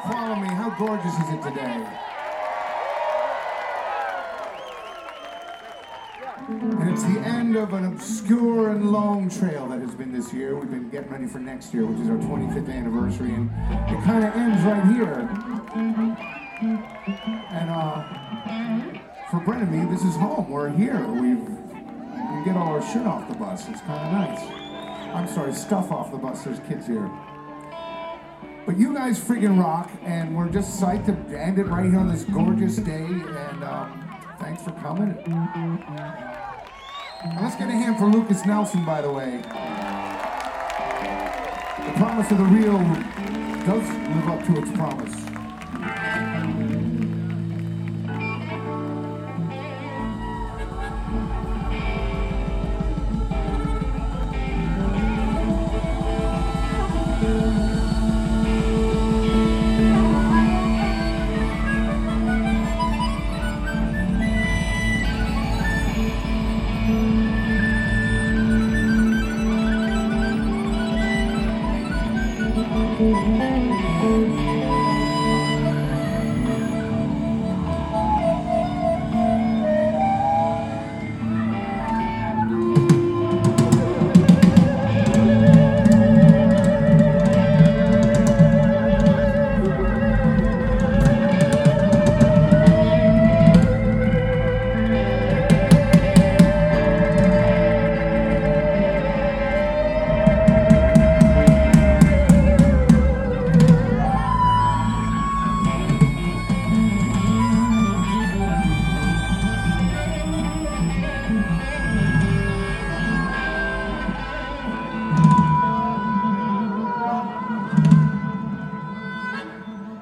Follow me. How gorgeous is it today? And it's the end of an obscure and long trail that has been this year. We've been getting ready for next year, which is our 25th anniversary, and it kind of ends right here. And for Brent and me, this is home. We're here. We get all our shit off the bus. It's kind of nice. I'm sorry, stuff off the bus. There's kids here. But you guys friggin' rock, and we're just psyched to end it right here on this gorgeous day, and thanks for coming. And let's get a hand for Lucas Nelson, by the way. The promise of the real does live up to its promise. Thank you.